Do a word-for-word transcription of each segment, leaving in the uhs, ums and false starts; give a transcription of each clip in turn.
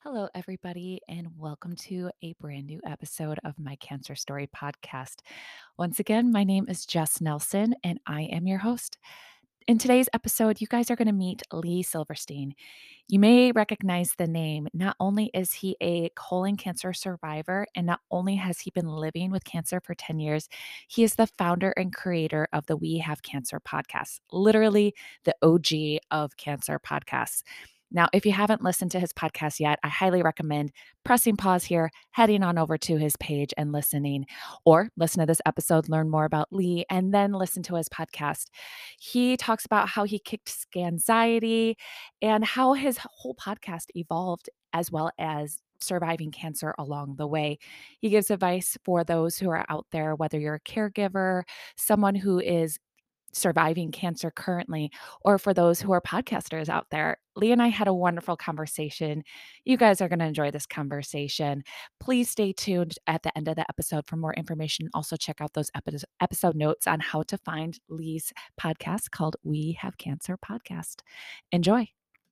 Hello, everybody, and welcome to a brand new episode of my Cancer Story podcast. Once again, my name is Jess Nelson, and I am your host. In today's episode, you guys are going to meet Lee Silverstein. You may recognize the name. Not only is he a colon cancer survivor, and not only has he been living with cancer for ten years, he is the founder and creator of the We Have Cancer podcast, literally the O G of cancer podcasts. Now, if you haven't listened to his podcast yet, I highly recommend pressing pause here, heading on over to his page and listening, or listen to this episode, learn more about Lee, and then listen to his podcast. He talks about how he kicked anxiety and how his whole podcast evolved, as well as surviving cancer along the way. He gives advice for those who are out there, whether you're a caregiver, someone who is surviving cancer currently, or for those who are podcasters out there. Lee and I had a wonderful conversation. You guys are going to enjoy this conversation. Please stay tuned at the end of the episode for more information. Also, check out those epi- episode notes on how to find Lee's podcast called We Have Cancer Podcast. Enjoy.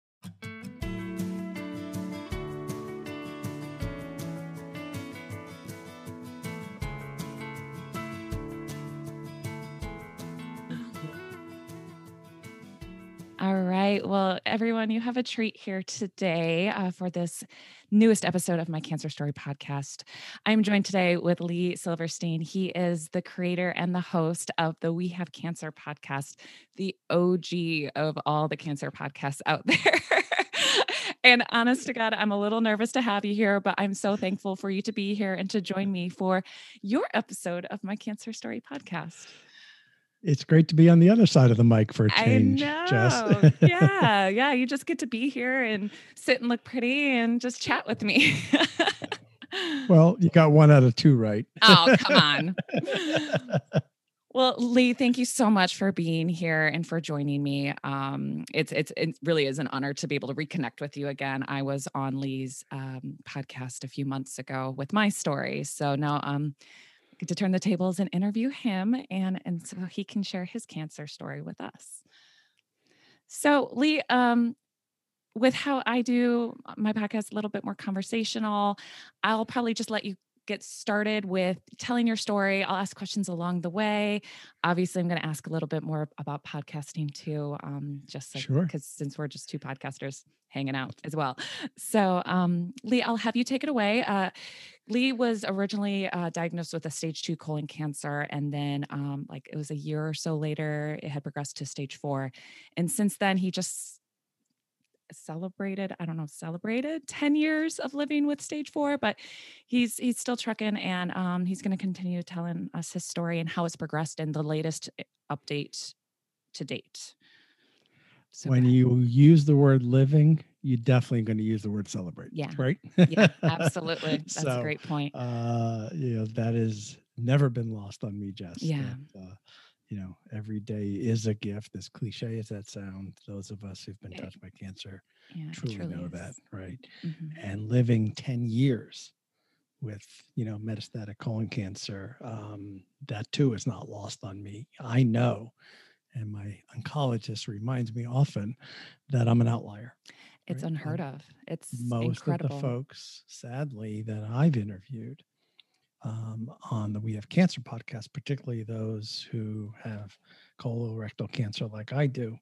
All right. Well, everyone, you have a treat here today uh, for this newest episode of my Cancer Story podcast. I'm joined today with Lee Silverstein. He is the creator and the host of the We Have Cancer podcast, the O G of all the cancer podcasts out there. And honest to God, I'm a little nervous to have you here, but I'm so thankful for you to be here and to join me for your episode of my Cancer Story podcast. It's great to be on the other side of the mic for a I change, Jess. know. Yeah. Yeah. You just get to be here and sit and look pretty and just chat with me. Well, you got one out of two right. Oh, come on. Well, Lee, thank you so much for being here and for joining me. Um, it's it's it really is an honor to be able to reconnect with you again. I was on Lee's um, podcast a few months ago with my story, so now um, I get to turn the tables and interview him, and and so he can share his cancer story with us. So, Lee, um, with how I do my podcast a little bit more conversational, I'll probably just let you get started with telling your story. I'll ask questions along the way. Obviously, I'm going to ask a little bit more about podcasting too, um, just like Sure. because since we're just two podcasters hanging out as well. So, um, Lee, I'll have you take it away. Uh, Lee was originally uh, diagnosed with a stage two colon cancer, and then, um, like, it was a year or so later, it had progressed to stage four. And since then, he just celebrated, I don't know, celebrated ten years of living with stage four, but he's he's still trucking, and um, he's going to continue telling us his story and how it's progressed and the latest eh, update to date. So go When ahead. you use the word living, you're definitely going to use the word celebrate, Yeah. right? Yeah, absolutely. That's a So, great point. uh, you know, that has never been lost on me, Jess. Yeah. That, uh, you know, every day is a gift. As cliche as that sounds, those of us who've been It, touched by cancer yeah, it truly truly know is. that, right? Mhm. And living ten years with, you know, metastatic colon cancer, um, that too is not lost on me. I know, and my oncologist reminds me often that I'm an outlier, It's right? unheard And of. It's most of the incredible. folks, sadly, that I've interviewed um, on the We Have Cancer podcast, particularly those who have colorectal cancer like I do,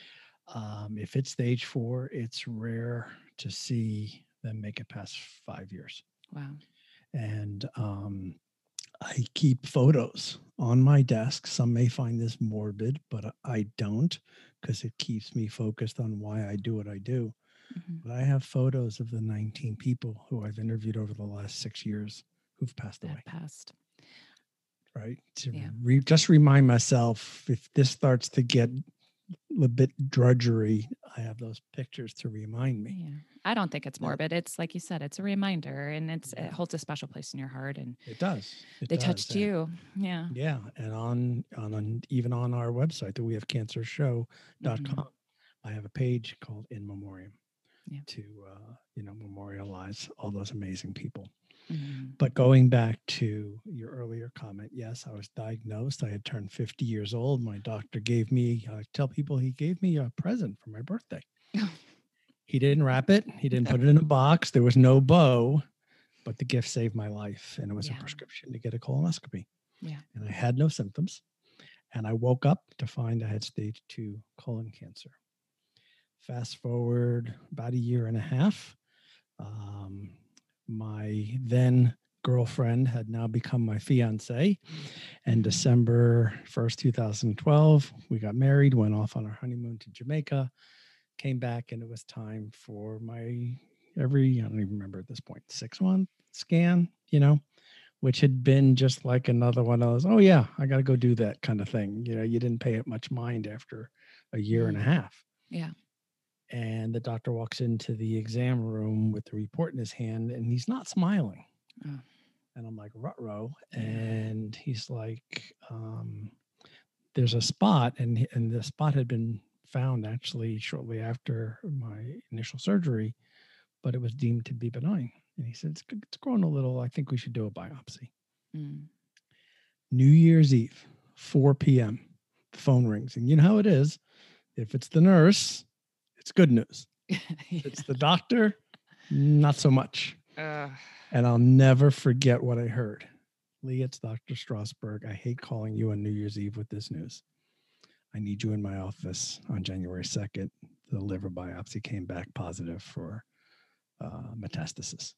um, if it's stage four, it's rare to see them make it past five years. Wow. And um, I keep photos on my desk. Some may find this morbid, but I don't, because it keeps me focused on why I do what I do. Mhm. But I have photos of the nineteen people who I've interviewed over the last six years who've passed That away, passed. right? To Yeah. re- just remind myself, if this starts to get a bit drudgery, I have those pictures to remind me. Yeah. I don't think it's that- morbid. It's like you said, it's a reminder, and it's it yeah, holds a special place in your heart, and it does. It they does. touched And you. Yeah. yeah, and on on an, even on our website, the we have cancer show dot Mhm. com, I have a page called In Memoriam Yeah. to uh, you know, memorialize all those amazing people. Mhm. But going back to your earlier comment, yes, I was diagnosed. I had turned fifty years old. My doctor gave me, I tell people he gave me a present for my birthday. He didn't wrap it. He didn't put it in a box. There was no bow, but the gift saved my life. And it was a Yeah. prescription to get a colonoscopy. Yeah. And I had no symptoms. And I woke up to find I had stage two colon cancer. Fast forward about a year and a half. Um, my then girlfriend had now become my fiance. And December first, two thousand twelve, we got married, went off on our honeymoon to Jamaica, came back, and it was time for my every, I don't even remember at this point, six month scan, you know, which had been just like another one of those, oh yeah, I got to go do that kind of thing. You know, you didn't pay it much mind after a year and a half. Yeah. And the doctor walks into the exam room with the report in his hand, and he's not smiling. Oh. And I'm like, ruh-roh. And he's like, um, there's a spot, and and the spot had been found actually shortly after my initial surgery, but it was deemed to be benign. And he said, it's, it's growing a little. I think we should do a biopsy. Mm. New Year's Eve, four p.m., the phone rings. And you know how it is. If it's the nurse, it's good news. Yeah. If it's the doctor, not so much. Uh, And I'll never forget what I heard. Lee, it's Doctor Strasberg. I hate calling you on New Year's Eve with this news. I need you in my office on January second. The liver biopsy came back positive for uh, metastasis.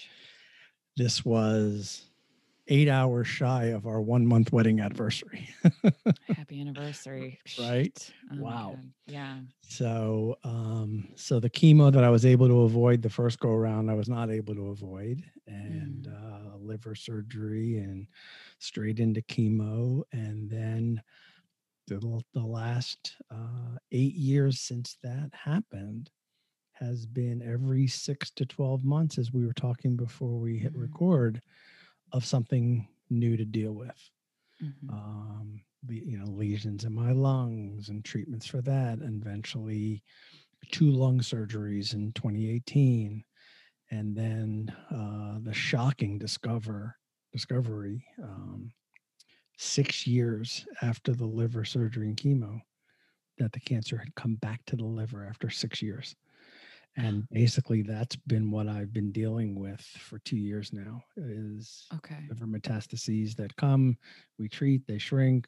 This was eight hours shy of our one month wedding anniversary. Happy anniversary. Right? Oh, wow. yeah. So, um, so the chemo that I was able to avoid the first go around, I was not able to avoid, and Mm. uh, liver surgery and straight into chemo. And then the, the last uh, eight years since that happened has been every six to twelve months, as we were talking before we hit Mm. record, of something new to deal with. Mm-hmm. Um, you know, lesions in my lungs and treatments for that, and eventually two lung surgeries in twenty eighteen, and then uh, the shocking discover discovery um, six years after the liver surgery and chemo that the cancer had come back to the liver after six years. And basically that's been what I've been dealing with for two years now, is Okay. liver metastases that come, we treat, they shrink.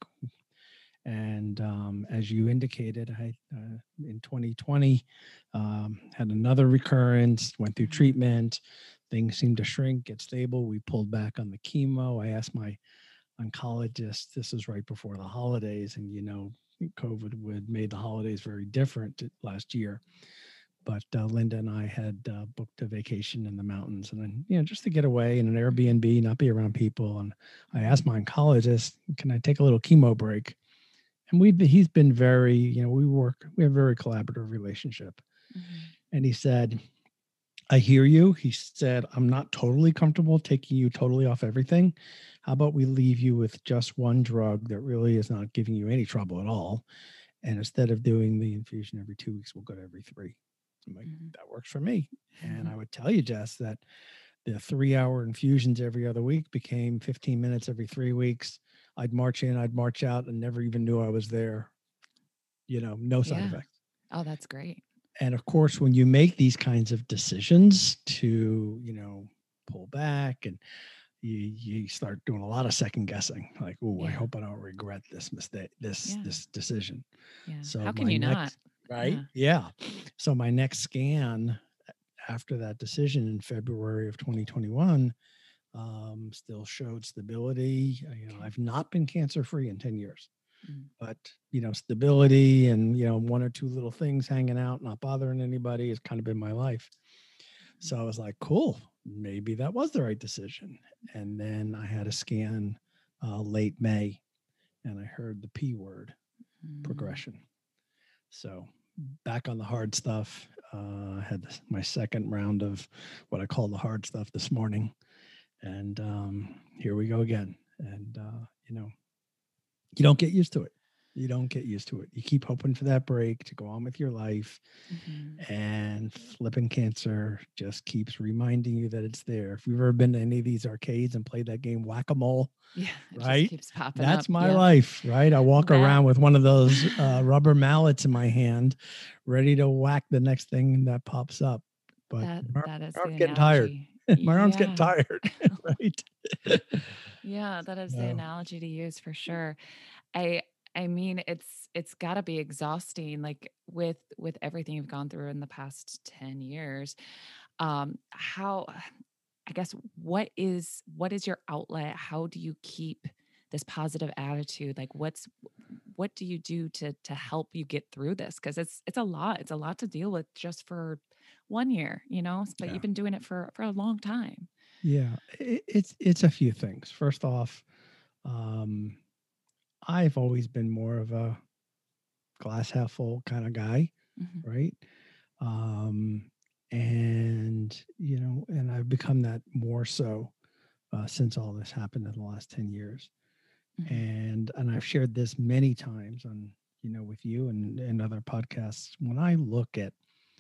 And um, as you indicated, I uh, in twenty twenty um, had another recurrence, went through Mhm. treatment, things seemed to shrink, get stable. We pulled back on the chemo. I asked my oncologist, this was right before the holidays, and you know, COVID would made the holidays very different last year. But uh, Linda and I had uh, booked a vacation in the mountains, and then, you know, just to get away in an Airbnb, not be around people. And I asked my oncologist, can I take a little chemo break? And we've been, he's been very, you know, we work, we have a very collaborative relationship. Mm-hmm. And he said, I hear you. He said, I'm not totally comfortable taking you totally off everything. How about we leave you with just one drug that really is not giving you any trouble at all? And instead of doing the infusion every two weeks, we'll go to every three. I'm like, Mm-hmm. that works for me. And I would tell you, Jess, that the three hour infusions every other week became fifteen minutes every three weeks. I'd march in, I'd march out, and never even knew I was there. You know, no side Yeah. effects. Oh, that's great. And of course, when you make these kinds of decisions to, you know, pull back, and you, you start doing a lot of second guessing, like, oh, I Yeah. hope I don't regret this mistake, this, Yeah. this decision. Yeah. So How can my you next, not? right? Yeah. So my next scan after that decision in February of twenty twenty-one um, still showed stability. You know, Okay. I've not been cancer free in ten years. Mm. But, you know, stability and, you know, one or two little things hanging out, not bothering anybody has kind of been my life. So I was like, cool, maybe that was the right decision. And then I had a scan uh, late May, and I heard the P word, Mm. progression. So back on the hard stuff. Uh, I had my second round of what I call the hard stuff this morning. And um, here we go again. And, uh, you know, you don't get used to it. You don't get used to it. You keep hoping for that break to go on with your life. Mhm. And flipping cancer just keeps reminding you that it's there. If you've ever been to any of these arcades and played that game Whack-A-Mole, Yeah, it just right? keeps popping up. That's my Yep. life, right? I walk That around with one of those uh, rubber mallets in my hand, ready to whack the next thing that pops up. But that my, arm- that is my the arm's getting tired. analogy. My arm's getting Yeah. tired, right? Yeah, that is the So, analogy to use for sure. I I mean, it's it's gotta be exhausting, like, with with everything you've gone through in the past ten years. Um, how I guess what is what is your outlet? How do you keep this positive attitude? Like, what's what do you do to to help you get through this? Because it's it's a lot. It's a lot to deal with just for one year, you know, but yeah. you've been doing it for for a long time. Yeah, it, it's it's a few things. First off, um, I've always been more of a glass half full kind of guy, Mhm, right? Um, and you know, and I've become that more so uh, since all this happened in the last ten years. mhm, And and I've shared this many times on you know with you and and other podcasts. When I look at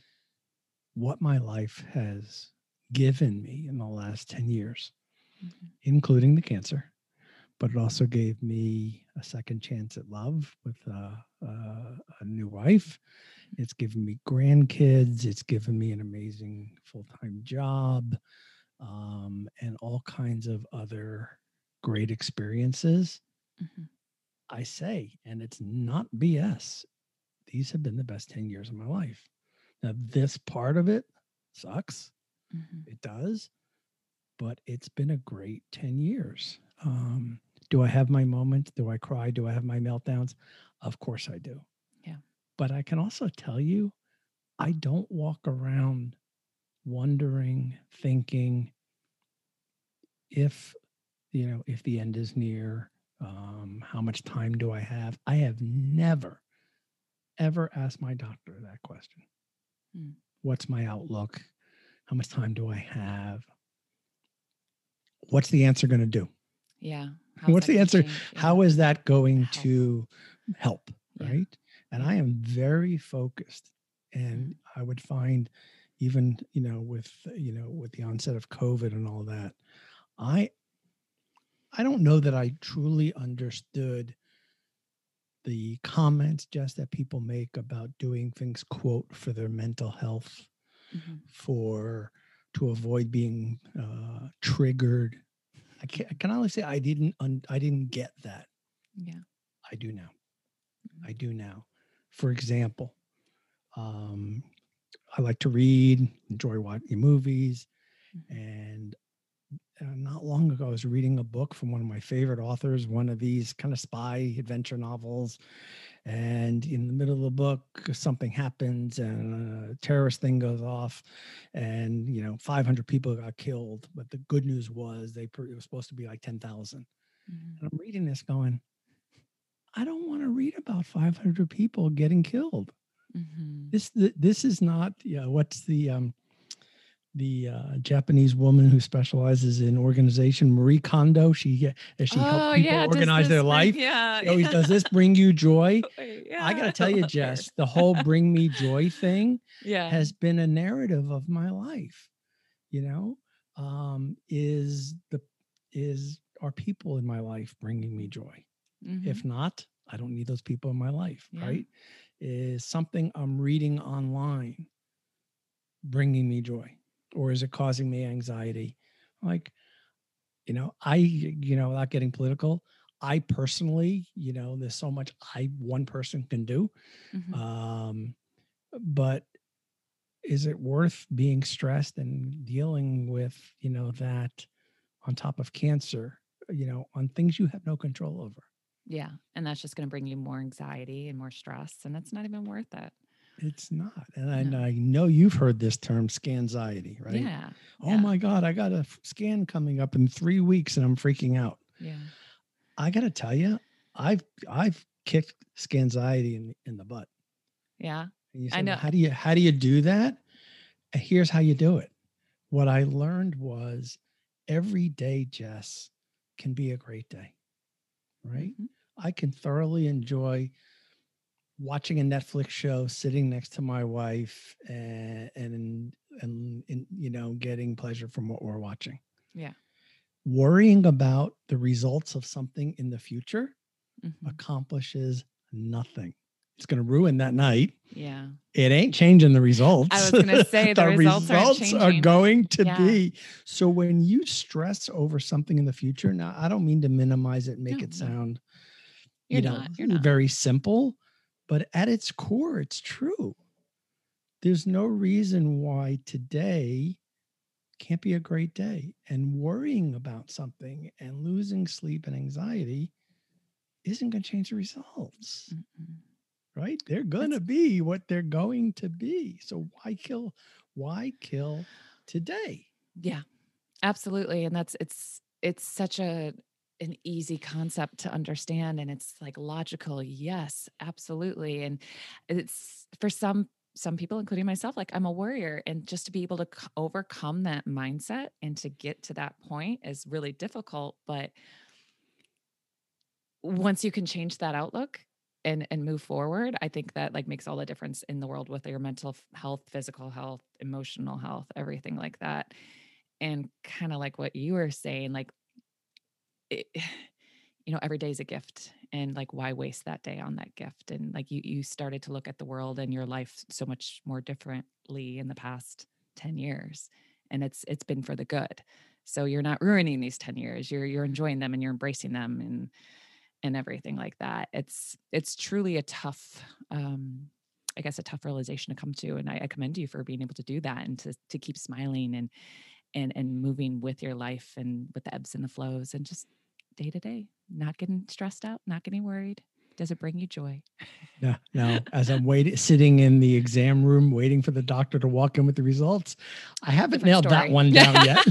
what my life has given me in the last ten years, mhm, including the cancer, but it also gave me a second chance at love with uh, uh, a new wife. It's given me grandkids. It's given me an amazing full time job um, and all kinds of other great experiences. mhm. I say, and it's not B S, these have been the best ten years of my life. Now, this part of it sucks. Mhm. It does, but it's been a great ten years. Um, do I have my moments? Do I cry? Do I have my meltdowns? Of course I do. Yeah. But I can also tell you, I don't walk around wondering, thinking if, you know, if the end is near, um, how much time do I have? I have never, ever asked my doctor that question. Mm. What's my outlook? How much time do I have? What's the answer going to do? Yeah. How's What's that the gonna answer? change? Yeah. How is that going Help. to help? Yeah. Right. And Yeah. I am very focused. Mhm, And I would find even, you know, with, you know, with the onset of COVID and all that, I, I don't know that I truly understood the comments just that people make about doing things, quote, for their mental health, mhm, for to avoid being uh, triggered. I can, I mhm. can honestly say I didn't un, I didn't get that. Yeah. I do now. Mhm, I do now. For example, um, I like to read, enjoy watching movies, mhm. and uh, not long ago I was reading a book from one of my favorite authors, one of these kind of spy adventure novels. And in the middle of the book, something happens and a terrorist thing goes off, and you know, five hundred people got killed. But the good news was they it was supposed to be like ten thousand. Mhm, And I'm reading this going, I don't want to read about five hundred people getting killed. mhm. This this is not yeah. What's the um the uh, Japanese woman who specializes in organization, Marie Kondo? She uh, she helped Oh, people yeah, does organize their this bring life. yeah, She always yeah. does this. Bring you joy. Wait, I got to yeah, I tell you, love her. Jess, the whole "Bring Me Joy" thing Yeah. has been a narrative of my life. You know, um, is the is are people in my life bringing me joy? If Mhm. not, I don't need those people in my life. Yeah. Right? Is something I'm reading online bringing me joy, or is it causing me anxiety? Like, you know, I, you know, without getting political, I personally, you know, there's so much I one person can do. Mhm. Um, but is it worth being stressed and dealing with, you know, that on top of cancer, you know, on things you have no control over? Yeah, and that's just gonna bring you more anxiety and more stress, and it's not even worth it. It's not. And I, and No. I know you've heard this term scanxiety, right? Yeah. Oh Yeah. my God, I got a f- scan coming up in three weeks and I'm freaking out. Yeah. I got to tell you, I've I've kicked scanxiety in in the butt. Yeah. And you I say, well, know. how do you how do you do that? Here's how you do it. What I learned was every day, Jess, can be a great day, right? Mhm. I can thoroughly enjoy watching a Netflix show, sitting next to my wife, and and and, and you know, getting pleasure from what we're watching. Yeah. Worrying about the results of something in the future Mhm. accomplishes nothing. It's going to ruin that night. Yeah. It ain't changing the I results. was gonna say the The results aren't results are changing. going to Yeah. be. So when you stress over something in the future, now I don't mean to minimize it and make No, it no. sound, You're you know, not. You're not. very simple, but at its core, it's true. There's no reason why today can't be a great day. And worrying about something and losing sleep and anxiety isn't going to change the results, Mm-mm. right? They're going to That's be what they're going to be. So why kill? Why kill today? yeah, absolutely. And that's it's it's such a an easy concept to understand, and it's like logical. Yes, absolutely. And it's for some some people, including myself, like I'm a warrior, and just to be able to c- overcome that mindset and to get to that point is really difficult. But once you can change that outlook and and move forward, I think that like makes all the difference in the world with your mental f- health, physical health, emotional health, everything like that. And kind of like what you were saying, like it, you know, every day is a gift, and like why waste that day on that gift? And like you you started to look at the world and your life so much more differently in the past ten years, and it's it's been for the good. So you're not ruining these ten years. You're you're enjoying them and you're embracing them, and and everything like that. It's it's truly a tough, um, I guess, a tough realization to come to, and I, I commend you for being able to do that and to to keep smiling and and and moving with your life and with the ebbs and the flows and just day to day, not getting stressed out, not getting worried. Does it bring you joy? No, no. As I'm waiting, sitting in the exam room, waiting for the doctor to walk in with the results, I haven't Different nailed that story. one down yet.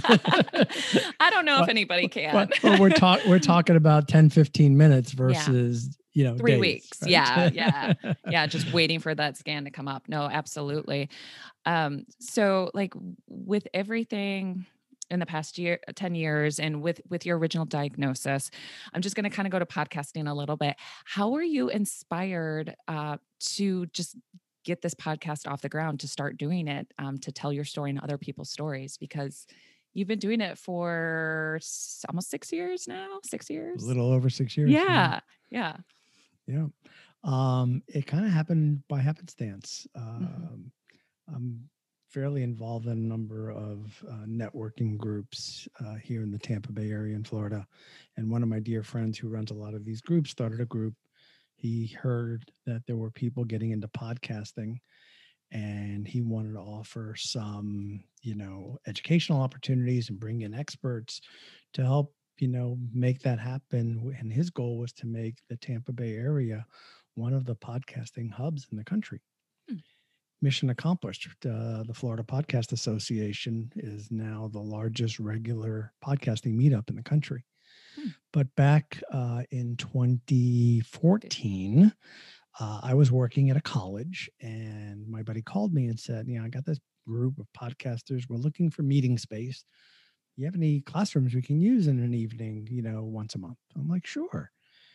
I don't know if but, anybody can. but, but we're talking we're talking about ten, fifteen minutes Yeah. versus, you know, Three days, weeks. right? Yeah. Yeah. Yeah. Just waiting for that scan to come up. No, absolutely. Um, so like with everything in the past year, ten years, and with with your original diagnosis, I'm just going to kind of go to podcasting a little bit. How were you inspired uh, to just get this podcast off the ground, to start doing it, um, to tell your story and other people's stories? Because you've been doing it for s- almost six years now, six A years. little over six years. Yeah. Yeah. Yeah. Um, it kind of happened by happenstance. Mhm. Um, I'm fairly involved in a number of uh, networking groups uh, here in the Tampa Bay area in Florida. And one of my dear friends who runs a lot of these groups started a group. He heard that there were people getting into podcasting, and he wanted to offer some, you know, educational opportunities and bring in experts to help, you know, make that happen. And his goal was to make the Tampa Bay area one of the podcasting hubs in the country. Hmm. Mission accomplished. Uh, the Florida Podcast Association is now the largest regular podcasting meetup in the country. Hmm. But back uh, in twenty fourteen, uh, I was working at a college, and my buddy called me and said, "You know, I got this group of podcasters. We're looking for meeting space. You have any classrooms we can use in an evening, you know, once a month?" I'm like, "Sure."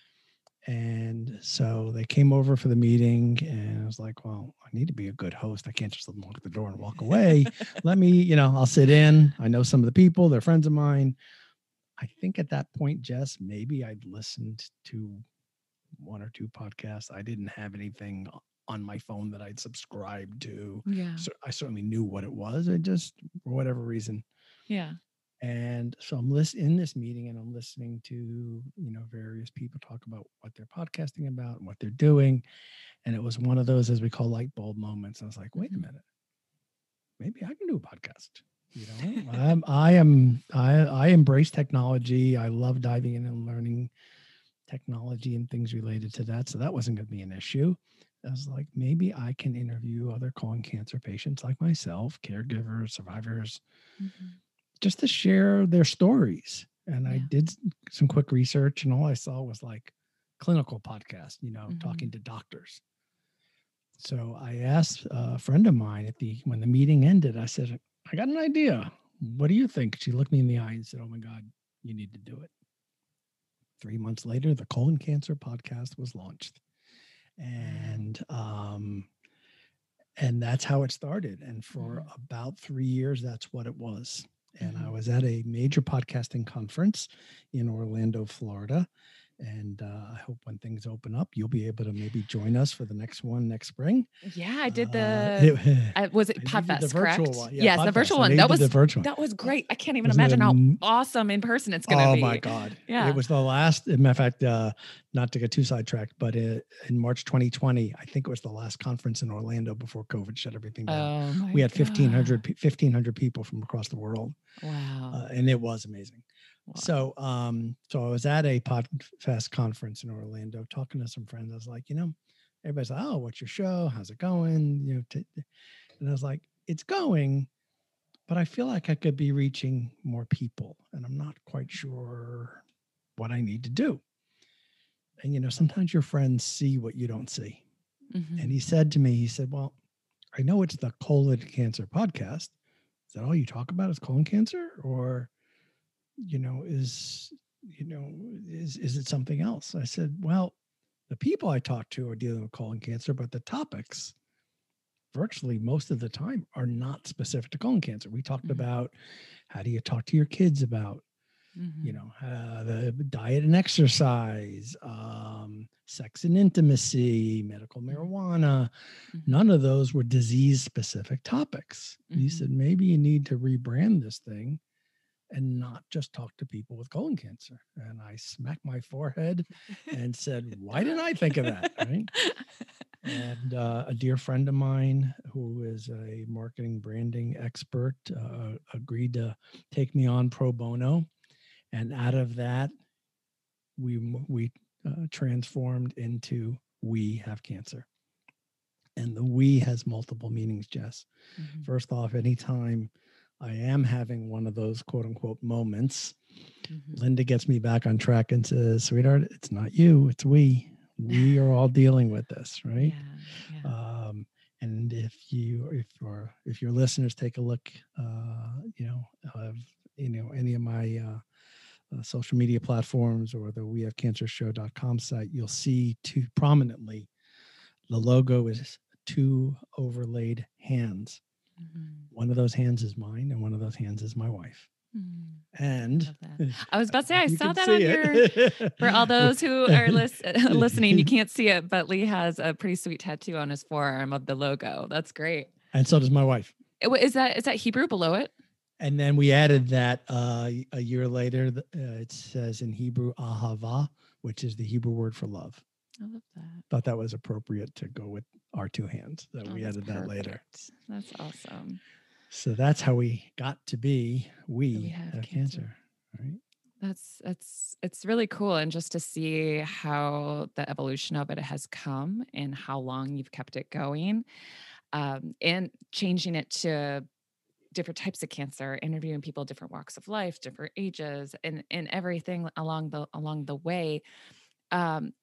And so they came over for the meeting, and I was like, "Well, I need to be a good host. I can't just let them walk the door and walk away. Let me, you know, I'll sit in. I know some of the people, they're friends of mine." I think at that point, Jess, maybe I'd listened to one or two podcasts. I didn't have anything on my phone that I'd subscribed to. Yeah. So I certainly knew what it was. I just, for whatever reason. Yeah. And so I'm listening in this meeting, and I'm listening to, you know, various people talk about what they're podcasting about and what they're doing. And it was one of those, as we call, light bulb moments. I was like, wait a Mhm. minute, maybe I can do a podcast. You know, I'm, I am, I, I embrace technology. I love diving in and learning technology and things related to that. So that wasn't going to be an issue. I was like, maybe I can interview other colon cancer patients like myself, caregivers, survivors, Mhm. just to share their stories. And I Yeah. did some quick research, and all I saw was like clinical podcast, you know, talking Mhm. to doctors. So I asked a friend of mine at the when the meeting ended, I said, "I got an idea. What do you think?" She looked me in the eye and said, "Oh my God, you need to do it." three months later, the Colon Cancer Podcast was launched. Wow. And um, and that's how it started. And for Mhm. about three years, that's what it was. And I Mhm. was at a major podcasting conference in Orlando, Florida. And uh, I hope when things open up, you'll be able to maybe join us for the next one next spring. Yeah, I did Uh, the it, uh, was it I- you did the Podfest, virtual correct? one. Yeah, Yes, the podcast. virtual I know one. you That did the was virtual one. that was Uh, great. I can't even wasn't it imagine how am- awesome in person it's gonna Oh be. my God. Yeah. It was the last, as a matter of fact, uh, not to get too sidetracked, but it, in March twenty twenty, I think it was the last conference in Orlando before COVID shut everything down. Oh my We had fifteen hundred, God. pe- fifteen hundred people from across the world. Wow. Uh, and it was amazing. Wow. So, um, so I was at a Podfest conference in Orlando talking to some friends. I was like, you know, everybody's like, oh, what's your show? How's it going? You know, t-. And I was like, it's going, but I feel like I could be reaching more people, and I'm not quite sure what I need to do. And, you know, sometimes your friends see what you don't see. Mhm. And he said to me, he said, well, I know it's the Colon Cancer Podcast. Is that all you talk about is colon cancer? Or, you know, is, you know, is, is it something else? I said, well, the people I talk to are dealing with colon cancer, but the topics virtually most of the time are not specific to colon cancer. We talked Mhm. about how do you talk to your kids about, Mhm. you know, uh, the diet and exercise, um, sex and intimacy, medical Mhm. marijuana. Mhm. None of those were disease specific topics. Mhm. He said, maybe you need to rebrand this thing and not just talk to people with colon cancer. And I smacked my forehead and said, why didn't I think of that? Right. And uh, a dear friend of mine who is a marketing branding expert uh, agreed to take me on pro bono. And out of that, we we uh, transformed into We Have Cancer. And the we has multiple meanings, Jess. Mhm. First off, anytime I am having one of those quote unquote moments, Mhm. Linda gets me back on track and says, sweetheart, it's not you, it's we. We are all dealing with this, right? Yeah. Yeah. Um, and if you, if your, if your listeners take a look, uh, you know, of, you know, any of my uh, uh, social media platforms or the we have cancer show dot com site, you'll see two prominently. The logo is two overlaid hands. Mhm. One of those hands is mine, and one of those hands is my wife. Mm. And Love that. I was about to say, I you saw can that see on your, it. for all those who are lis- listening, you can't see it, but Lee has a pretty sweet tattoo on his forearm of the logo. That's great. And so does my wife. It wa- Is that, is that Hebrew below it? And then we added that uh, a year later. Uh, it says in Hebrew, ahava, which is the Hebrew word for love. I love that. Thought that was appropriate to go with our two hands. So Oh, we that's added that later. perfect. That's awesome. So that's how we got to be we, We have have cancer. cancer. Right. That's that's it's really cool, and just to see how the evolution of it has come and how long you've kept it going, um, and changing it to different types of cancer, interviewing people, different walks of life, different ages, and and everything along the along the way. Um,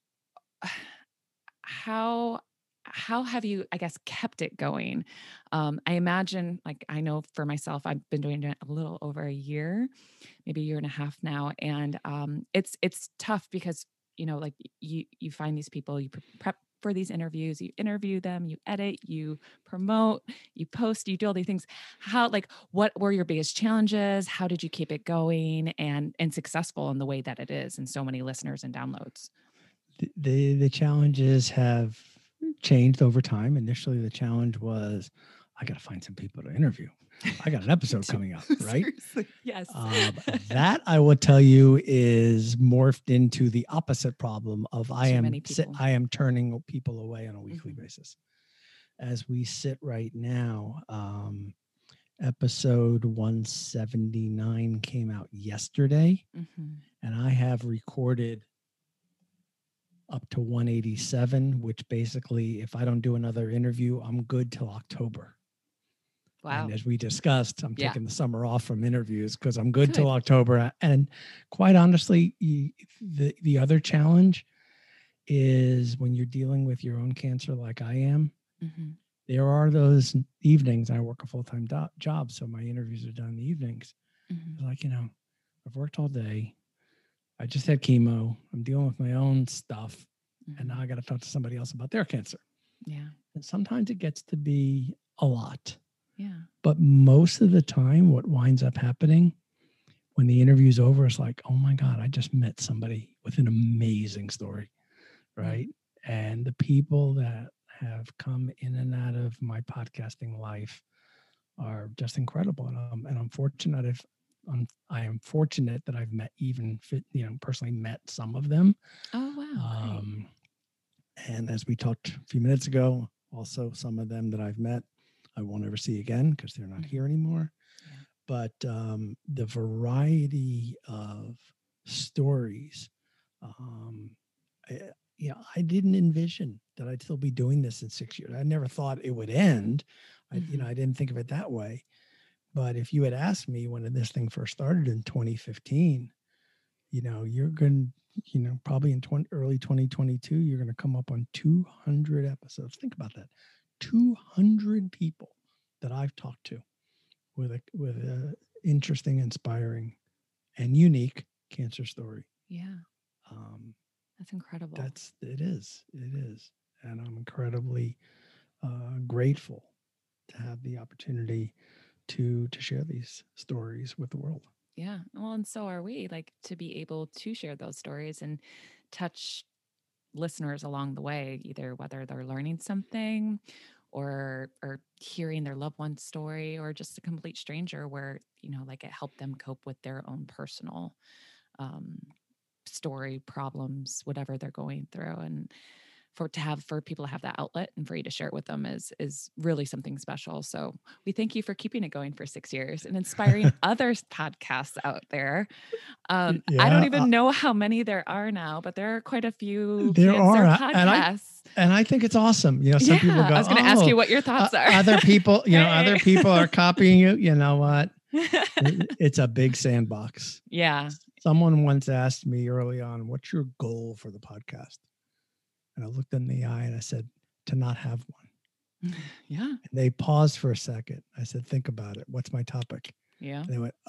how how have you, I guess, kept it going? Um, I imagine, like, I know for myself, I've been doing it a little over a year, maybe a year and a half now, and um, it's it's tough because, you know, like, you you find these people, you pre- prep for these interviews, you interview them, you edit, you promote, you post, you do all these things. How, like, what were your biggest challenges? How did you keep it going and and successful in the way that it is, and so many listeners and downloads? The, the the challenges have changed over time. Initially, the challenge was I got to find some people to interview. I got an episode coming up, right? Seriously, yes. Um, that I will tell you is morphed into the opposite problem of I Too am many si- people. I am turning people away on a weekly Mhm. basis. As we sit right now, um, episode one seventy-nine came out yesterday, Mhm. and I have recorded up to one eighty-seven, which basically, if I don't do another interview, I'm good till October. Wow. And as we discussed, I'm Yeah. taking the summer off from interviews because I'm good, Good. till October. And quite honestly, you, the the other challenge is when you're dealing with your own cancer, like I am. Mhm. There are those evenings. I work a full time do- job, so my interviews are done in the evenings. Mhm. Like, you know, I've worked all day. I just had chemo. I'm dealing with my own stuff. And now Mhm. I got to talk to somebody else about their cancer. Yeah. And sometimes it gets to be a lot. Yeah. But most of the time, what winds up happening when the interview's over is like, oh my God, I just met somebody with an amazing story. Right. Yeah. And the people that have come in and out of my podcasting life are just incredible. And, um, and I'm fortunate if I'm, I am fortunate that I've met even fit, you know, personally met some of them. Oh, wow. Great. Um, and as we talked a few minutes ago, also some of them that I've met, I won't ever see again because they're not Mhm. here anymore. Yeah. But um, the variety of stories, um, I, you know, I didn't envision that I'd still be doing this in six years. I never thought it would end. I, you know, Mhm. I didn't think of it that way. But if you had asked me when this thing first started in twenty fifteen, you know, you're going to, you know, probably in twenty, early twenty twenty-two, you're going to come up on two hundred episodes. Think about that. two hundred people that I've talked to with a, with a interesting, inspiring, and unique cancer story. Yeah. Um, That's incredible. that's, it is, it is. And I'm incredibly uh, grateful to have the opportunity to, to share these stories with the world. Yeah. Well, and so are we, like, to be able to share those stories and touch listeners along the way, either whether they're learning something or or hearing their loved one's story, or just a complete stranger where, you know, like, it helped them cope with their own personal um story, problems, whatever they're going through. And for to have for people to have that outlet and for you to share it with them is is really something special. So we thank you for keeping it going for six years and inspiring other podcasts out there. Um, I don't Yeah, uh, even know how many there are now, but there are quite a few there cancer are, and I podcasts. and I think it's awesome. You know, some people Yeah, I go, was going to ask "Oh, you what your uh, thoughts are. other people, you know, other Hey. people are copying you." You know what? It- It's a big sandbox. Yeah. Someone once asked me early on, "What's your goal for the podcast?" And I looked in the eye and I said, "To not have one." Yeah. And they paused for a second. I said, "Think about it. What's my topic?" Yeah. And they went,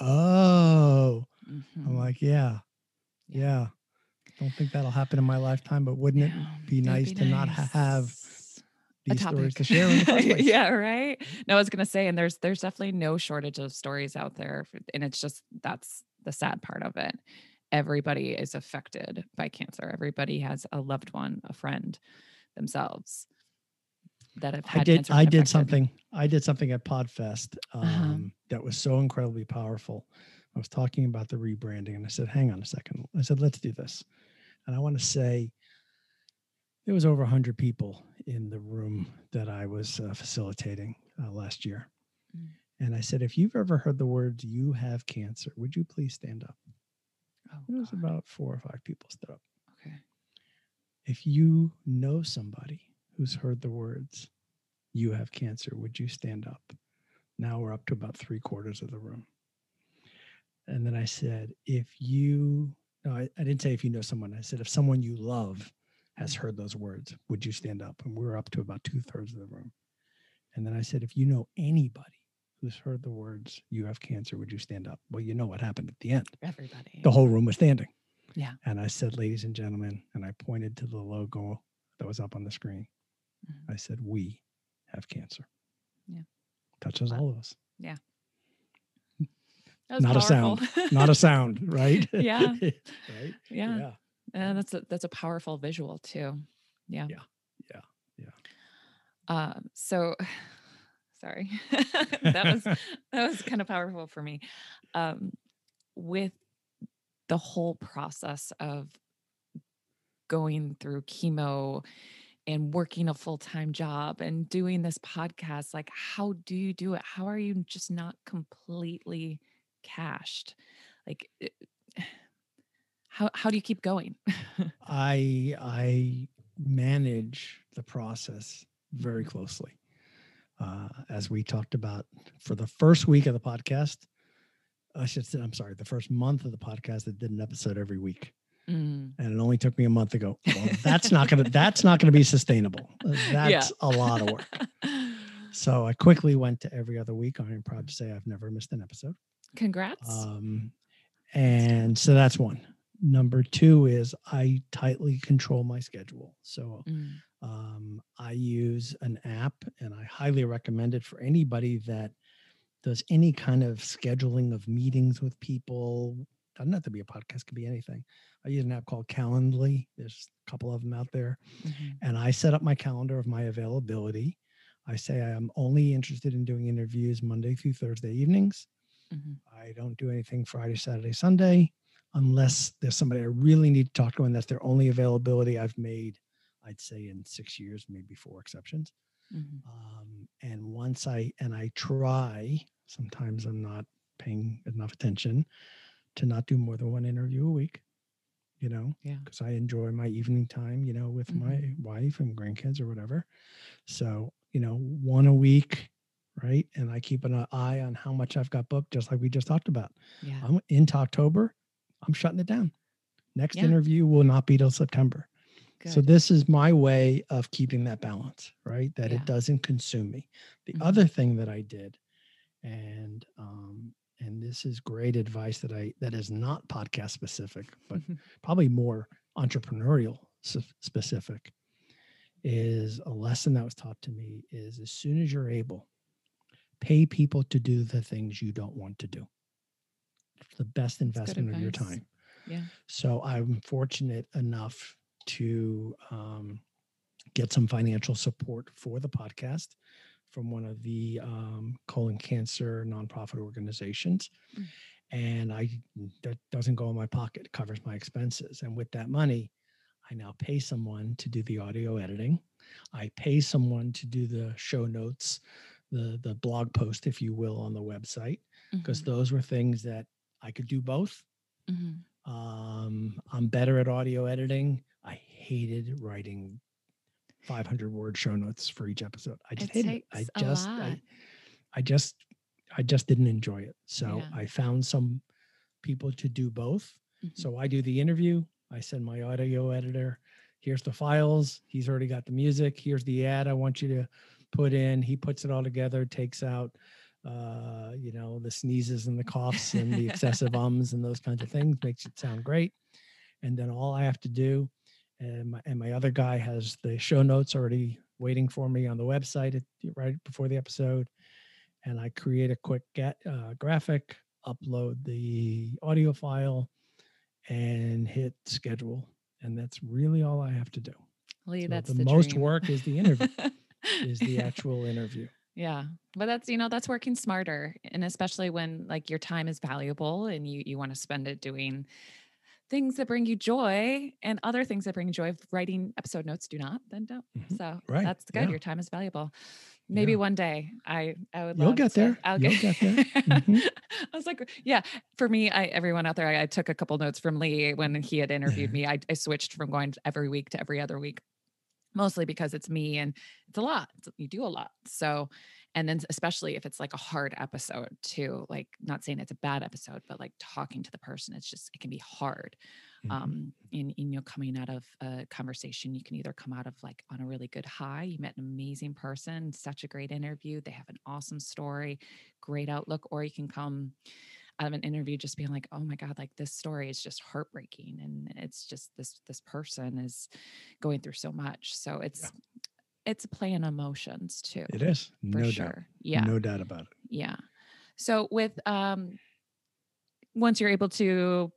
"Oh." I'm Mhm. like, "Yeah, Yeah. yeah. Don't think that'll happen in my lifetime, but wouldn't it Yeah. be It would nice be to not ha- have nice. A these stories topic. to share in the first place?" Yeah, right? No, I was gonna say, and there's there's definitely no shortage of stories out there, f and it's just that's the sad part of it. Everybody is affected by cancer. Everybody has a loved one, a friend, themselves that have I had did cancer I been did affected. something I did something at Podfest Uh-huh. um, that was so incredibly powerful. I was talking about the rebranding, and I said, "Hang on a second." I said, "Let's do this." And I want to say there was over one hundred people in the room that I was uh, facilitating uh, last year. Mm. And I said, "If you've ever heard the words 'you have cancer,' would you please stand up?" Oh, It was god. about four or five people stood up. Okay. If you know somebody who's heard the words 'you have cancer,' would you stand up?" Now we're up to about three quarters of the room. And then I said, if you, no, I, I didn't say if you know someone. I said, if someone you love has Mm. heard those words, would you stand up? And we were up to about two thirds of the room. And then I said, if you know anybody who's heard the words, "you have cancer," would you stand up? Well, you know what happened at the end. Everybody. The whole room was standing. Yeah. And I said, "Ladies and gentlemen," and I pointed to the logo that was up on the screen. Mhm. I said, "We have cancer." Yeah. Touches Wow. all of us. Yeah. That was Not a powerful. sound, not a sound, right? Yeah. Right? Yeah. Yeah. And that's a that's a powerful visual too. Yeah. Yeah. Yeah. Yeah. Um, so sorry. That was that was kind of powerful for me. Um, with the whole process of going through chemo and working a full-time job and doing this podcast, like, how do you do it? How are you just not completely cashed? Like, it- how how do you keep going? I I manage the process very Mhm. clously. Uh, as we talked about for the first week of the podcast, I should say, I'm sorry, the first month of the podcast, I did an episode every week. Mm. And it only took me a month to go, well, that's not gonna that's not gonna be sustainable. Yeah. That's a lot of work. So I quickly went to every other week. I'm proud to say I've never missed an episode. Congrats. Um, and so that's one. number two is I tightly control my schedule. So Mm. um, I use an app, and I highly recommend it for anybody that does any kind of scheduling of meetings with people. Doesn't have to be a podcast, could be anything. I use an app called Calendly. There's a couple of them out there. Mhm. And I set up my calendar of my availability. I say I am only interested in doing interviews Monday through Thursday evenings. Mhm. I don't do anything Friday, Saturday, Sunday, unless there's somebody I really need to talk to, and that's their only availability I've made, I'd say, in six years, maybe four exceptions. Mhm. Um, and once I, and I try, sometimes I'm not paying enough attention to not do more than one interview a week, you know, Yeah. because I enjoy my evening time, you know, with my Mhm. wife and grandkids or whatever. So, you know, one a week, right? And I keep an eye on how much I've got booked, just like we just talked about. Yeah. I'm into October, I'm shutting it down. Next Yeah. interview will not be till September. So Good. this is my way of keeping that balance, right? That Yeah. it doesn't consume me. The Mhm. other thing that I did, and um, and this is great advice that I that is not podcast specific, but probably more entrepreneurial s- specific, is a lesson that was taught to me is as soon as you're able, pay people to do the things you don't want to do. It's the best That's good investment of your advice. time. Yeah. So I'm fortunate enough to um, get some financial support for the podcast from one of the um, colon cancer nonprofit organizations. Mm. And I that doesn't go in my pocket, it covers my expenses. And with that money, I now pay someone to do the audio editing. I pay someone to do the show notes, the the blog post, if you will, on the website, because Mhm. those were things that I could do both. Mhm. Um, I'm better at audio editing. I hated writing five hundred word show notes for each episode. I just It hated it. I takes a just lot. I I just I just didn't enjoy it. So Yeah. I found some people to do both. Mhm. So I do the interview, I send my audio editor, here's the files, he's already got the music, here's the ad I want you to put in. He puts it all together, takes out uh, you know, the sneezes and the coughs and the excessive ums and those kinds of things, makes it sound great. And then all I have to do, and my, and my other guy has the show notes already waiting for me on the website at, right before the episode. And I create a quick get, uh, graphic, upload the audio file, and hit schedule. And that's really all I have to do. Lee, So that's the the most dream. work is the interview, is the Yeah. actual interview. Yeah. But that's, you know, that's working smarter. And especially when like your time is valuable and you you want to spend it doing things that bring you joy and other things that bring you joy. If writing episode notes do not, then don't. Mhm. So Right. that's good. Yeah. Your time is valuable. Maybe Yeah. one day I I would You'll love get to. there. I'll You'll get. get there. hmm I was like, yeah. For me, I everyone out there, I, I took a couple notes from Lee when he had interviewed me. I, I switched from going every week to every other week, mostly because it's me and it's a lot. It's, you do a lot. So, and then especially if it's like a hard episode too, like not saying it's a bad episode, but like talking to the person, it's just, it can be hard. hmm Um, in, in, you know, coming out of a conversation, you can either come out of like on a really good high, you met an amazing person, such a great interview, they have an awesome story, great outlook, or you can come out of an interview just being like, oh my God, like this story is just heartbreaking. And it's just this, this person is going through so much. So Yeah. it's, it's a play on emotions too, It is. for No doubt. sure. Yeah. No doubt about it. Yeah. So with, um, once you're able to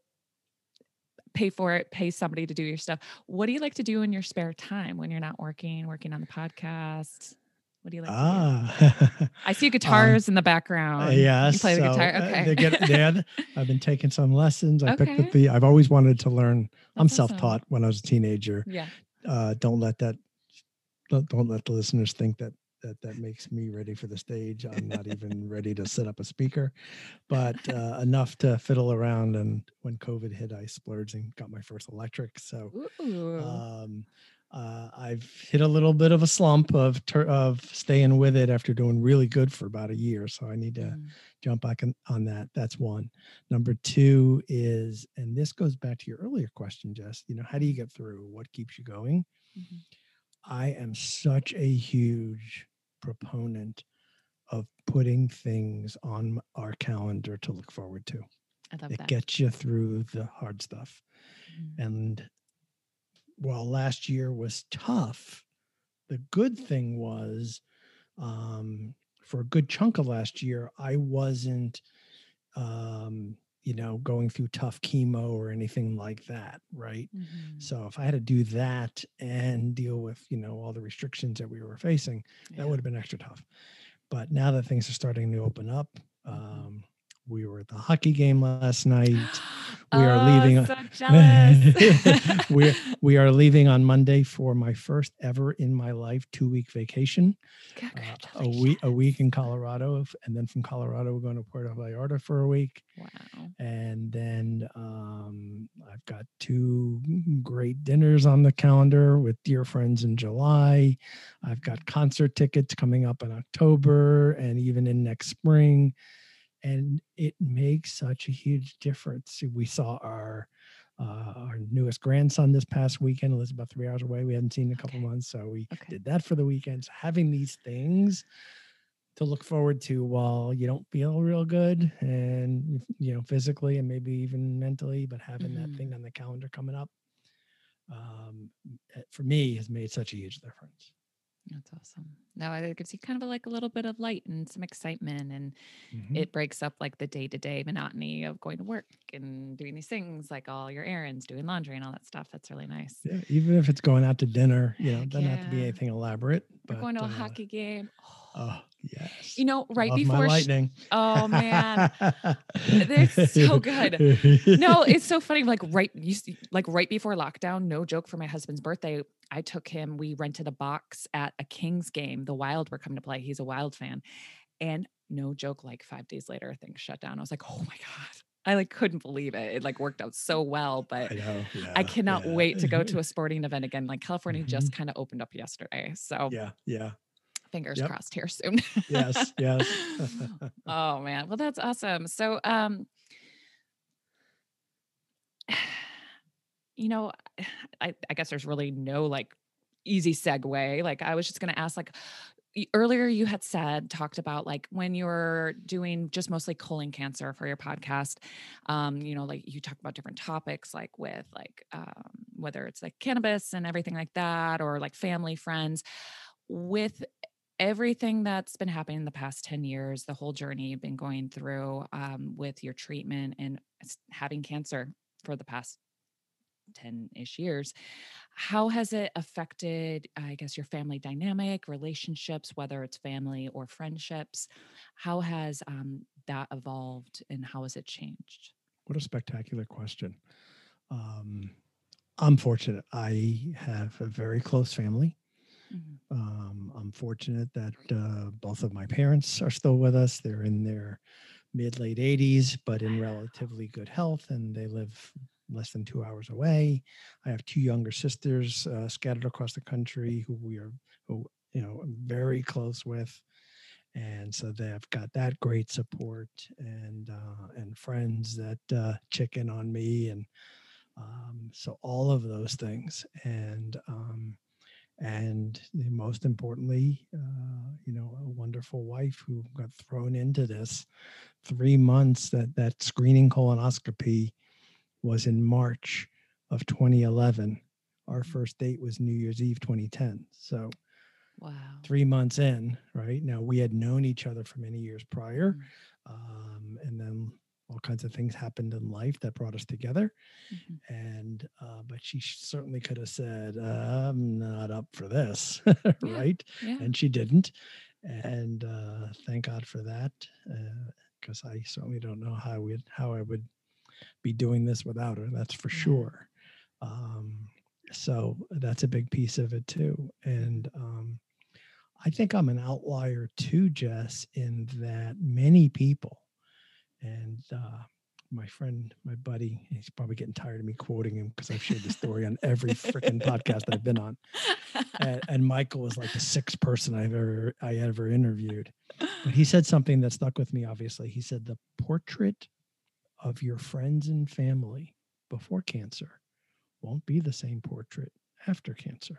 pay for it, pay somebody to do your stuff. What do you like to do in your spare time when you're not working, working on the podcast? What do you like to do? Ah, I see um, guitars in the uh, background. yes. You play the So guitar. uh, Okay. they get dad. I've been taking some lessons. I picked up Okay. the. I've always wanted to learn. I'm That's awesome. self-taught when I was a teenager. Yeah. Uh, don't let that. Don't, don't let the listeners think that that that makes me ready for the stage. I'm not even ready to set up a speaker, but uh, enough to fiddle around. And when COVID hit, I splurged and got my first electric. So Ooh. um, uh, I've hit a little bit of a slump of ter- of staying with it after doing really good for about a year. So I need to Mm, jump back on, on that. That's one. Number two is, and this goes back to your earlier question, Jess. You know, how do you get through? What keeps you going? mhm, I am such a huge proponent of putting things on our calendar to look forward to. I love It that. gets you through the hard stuff. Mhm. And while last year was tough, the good thing was, um, for a good chunk of last year, I wasn't, um, you know, going through tough chemo or anything like that. Right. Mhm. So if I had to do that and deal with, you know, all the restrictions that we were facing, that Yeah. would have been extra tough. But now that things are starting to open up, Mhm. um, we were at the hockey game last night. We are Oh, leaving. so jealous. we we are leaving on Monday for my first ever in my life two week vacation. Uh, a week a week in Congratulations. Colorado, and then from Colorado we're going to Puerto Vallarta for a week, Wow. and then um, I've got two great dinners on the calendar with dear friends in July. I've Mhm. got concert tickets coming up in October and even in next spring, and it makes such a huge difference. We saw our uh, our newest grandson this past weekend. Lives about three hours away. We hadn't seen in a couple Okay. months, so we Okay. did that for the weekend. So having these things to look forward to while you don't feel real good, and you know, physically and maybe even mentally, but having that thing Mhm. on the calendar coming up, um, for me has made such a huge difference. That's awesome. No, it gives you kind of like a little bit of light and some excitement, and Mm-hmm. it breaks up like the day to day monotony of going to work and doing these things, like all your errands, doing laundry, and all that stuff. That's really nice. Yeah, even if it's going out to dinner, you know, Heck doesn't have to be yeah. anything elaborate, Or but going to a uh, hockey game. oh Oh, yes, you know, right love my before, sh- lightning. oh man, it's so good. No, it's so funny. Like right, you see, like right before lockdown, no joke, for my husband's birthday, I took him. We rented a box at a Kings game. The Wild were coming to play. He's a Wild fan, and no joke, like five days later, things shut down. I was like, oh my god. I like couldn't believe it. It like worked out so well, but I know, I yeah, cannot yeah. wait to go to a sporting event again. Like California Mhm. just kind of opened up yesterday. So Yeah, yeah, fingers yep, crossed here soon. yes, yes. Oh man. Well, that's awesome. So um you know, I, I guess there's really no like easy segue. Like I was just going to ask, like y- earlier you had said, talked about like when you're doing just mostly colon cancer for your podcast, um, you know, like you talk about different topics, like with like, um, whether it's like cannabis and everything like that, or like family, friends, with everything that's been happening in the past ten years, the whole journey you've been going through, um, with your treatment and s- having cancer for the past ten-ish years. How has it affected, I guess, your family dynamic, relationships, whether it's family or friendships? How has um, that evolved and how has it changed? What a spectacular question. Um, I'm fortunate. I have a very close family. Mhm. Um, I'm fortunate that uh, both of my parents are still with us. They're in their mid late eighties, but in relatively good health, and they live less than two hours away. I have two younger sisters uh, scattered across the country who we are, who, you know, very close with, and so they've got that great support, and uh, and friends that uh, chick in on me, and um, so all of those things, and um, and most importantly, uh, you know, a wonderful wife who got thrown into this three months. That that screening colonoscopy was in March of twenty eleven. Our Mhm. first date was New Year's Eve twenty ten. So Wow. three months in, right? Now we had known each other for many years prior. Mhm. Um, and then all kinds of things happened in life that brought us together. Mhm. And, uh, but she certainly could have said, uh, I'm not up for this, Yeah. right? Yeah. And she didn't. And uh, thank God for that, because uh, I certainly don't know how, we how I would be doing this without her. That's for Yeah. sure. Um, so that's a big piece of it too. Mhm. And um, I think I'm an outlier too, Jess, in that many people, and uh, my friend, my buddy, he's probably getting tired of me quoting him because I've shared the story on every freaking podcast that I've been on. And, and Michael was like the sixth person I've ever I ever interviewed. But he said something that stuck with me, obviously. He said the portrait of your friends and family before cancer won't be the same portrait after cancer.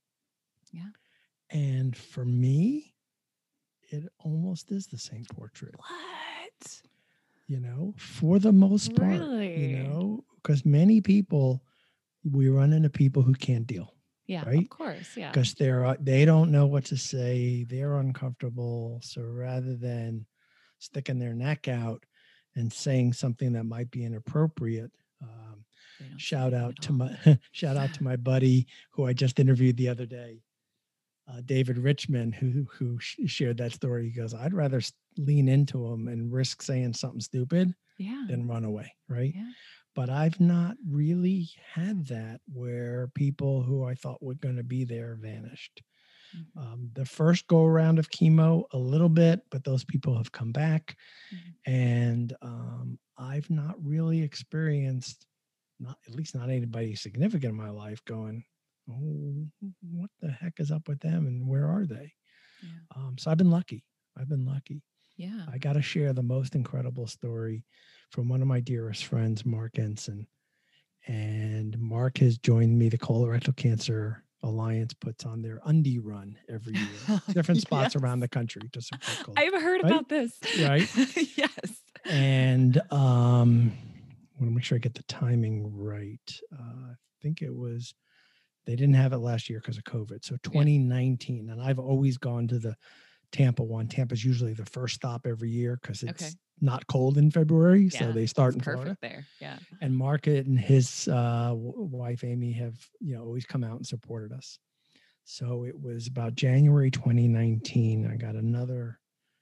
Yeah. And for me, it almost is the same portrait. What? you know, for the most part, you Really? know, because many people, we run into people who can't deal, Yeah, of right? course. Yeah. Because they're uh, they don't know what to say, they're uncomfortable. So rather than sticking their neck out and saying something that might be inappropriate, um, They don't say shout anything out at to all. my shout out to my buddy who I just interviewed the other day, uh, David Richmond, who who sh- shared that story. He goes, "I'd rather s- lean into him and risk saying something stupid Yeah. than run away." Right. Yeah. But I've not really had that where people who I thought were going to be there vanished. Mhm. Um, the first go around of chemo, a little bit, but those people have come back. Mhm. And um, I've not really experienced, not at least not anybody significant in my life, going, "Oh, what the heck is up with them and where are they?" Yeah. Um, so I've been lucky. I've been lucky. Yeah. I got to share the most incredible story from one of my dearest friends, Mark Ensign. And Mark has joined me. The Colorectal Cancer Alliance puts on their Undie Run every year, different spots Yes. around the country to support colon, I've heard right? about this. Right. Yes. And um, I want to make sure I get the timing right. Uh, I think it was, they didn't have it last year because of COVID. So twenty nineteen. And I've always gone to the Tampa one. Tampa's usually the first stop every year because it's Okay. not cold in February. So Yeah, they start it's in perfect Florida. there. Yeah. And Market and his uh, w- wife Amy have, you know, always come out and supported us. So it was about January twenty nineteen. I got another,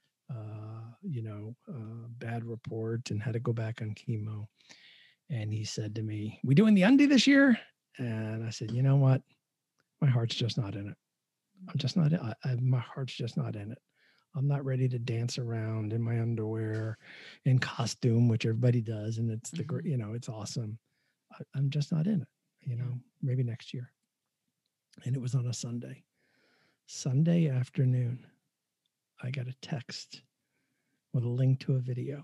uh, you know, uh, bad report and had to go back on chemo. And he said to me, "We doing the Undie this year?" And I said, "You know what? My heart's just not in it. I'm just not. I, I, my heart's just not in it. I'm not ready to dance around in my underwear, in costume, which everybody does, and it's the great, Mhm. you know, it's awesome. I, I'm just not in it. You know, Yeah. maybe next year." And it was on a Sunday. Sunday afternoon, I got a text with a link to a video.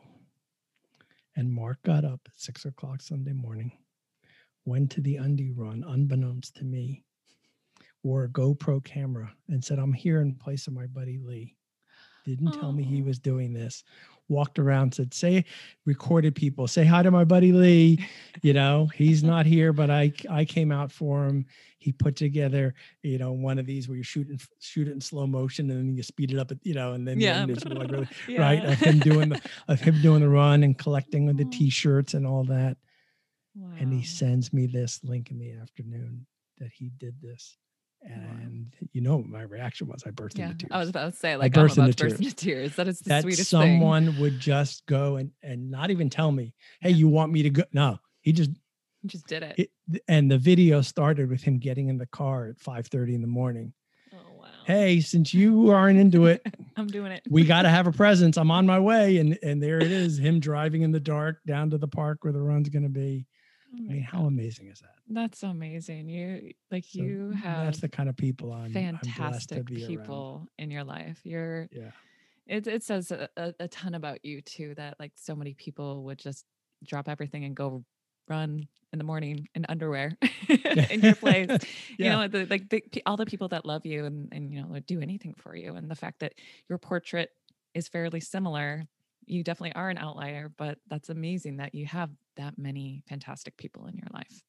And Mark got up at six o'clock Sunday morning, went to the Undie Run, unbeknownst to me, wore a GoPro camera, and said, "I'm here in place of my buddy Lee." Didn't tell me he Oh. was doing this. Walked around, said, "Say," recorded people, "Say hi to my buddy Lee. You know, he's not here, but I I came out for him." He put together, you know, one of these where you shoot and shoot it in slow motion and then you speed it up, at, you know, and then the Yeah. end is like really right Yeah. of him doing the of him doing the run and collecting the Oh, t-shirts and all that. And he wow. sends me this link in the afternoon that he did this. Wow. And you know, what my reaction was, I burst Yeah. into I was tears. about to say, I like, I'm burst about into to burst tears into tears. That is the that sweetest thing. someone would just go and and not even tell me, "Hey, Yeah. you want me to go?" No, he just You just did it. it, and the video started with him getting in the car at five thirty in the morning. Oh, wow. "Hey, since you aren't into it, I'm doing it. we got to have a presence. I'm on my way." And and there it is, him driving in the dark down to the park where the run's going to be. Oh I my mean, how God. amazing is that? That's amazing. You like So you have that's the kind of people I'm I'm blessed to fantastic be around. people in your life. You're Yeah. it it says a, a, a ton about you too, that like so many people would just drop everything and go run in the morning in underwear in your place. You Yeah. know, the, like the, pe- all the people that love you and and you know would do anything for you, and the fact that your portrait is fairly similar. You definitely are an outlier, but that's amazing that you have that many fantastic people in your life.